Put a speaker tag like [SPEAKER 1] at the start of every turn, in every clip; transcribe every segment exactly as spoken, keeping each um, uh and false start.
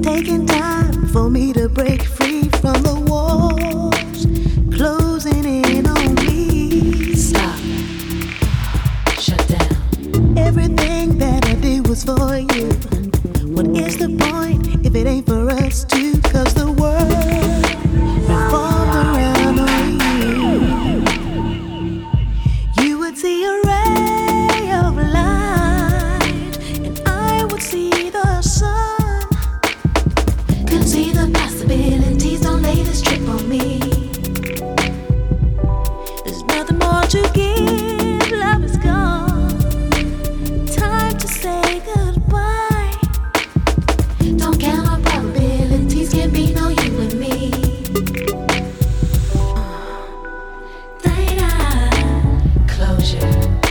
[SPEAKER 1] taking time for me to break free from the walls closing in on me.
[SPEAKER 2] Stop. Shut down.
[SPEAKER 1] Everything that I did was for you. What is the point if it ain't for us two? Cause the world revolved around on you. You would see a ray of light, and I would see the sun.
[SPEAKER 2] Could see the possibilities, don't lay this trip on me.
[SPEAKER 1] There's nothing more to give, love is gone. Time to say goodbye.
[SPEAKER 2] Don't count on probabilities, can't be no you and me. Closure.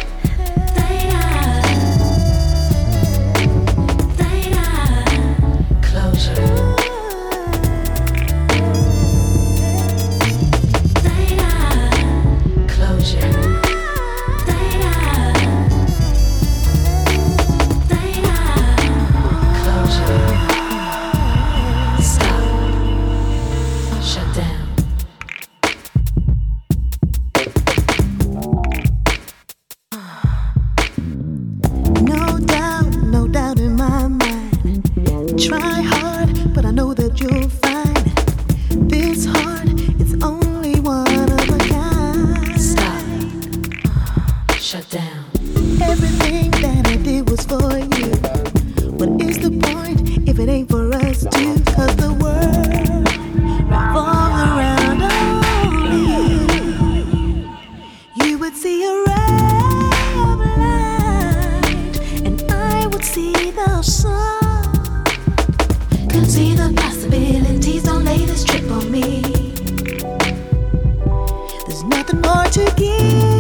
[SPEAKER 1] No doubt, no doubt in my mind. Try hard, but I know that you'll find this heart is only one of a kind.
[SPEAKER 2] Stop. Shut down.
[SPEAKER 1] Everything that I did was for you. What is the point if it ain't for us two? Cause the world revolves around only you. You would see a ray of light, and I would see the sun.
[SPEAKER 2] Could see the possibilities, don't lay this trip on me.
[SPEAKER 1] There's nothing more to give.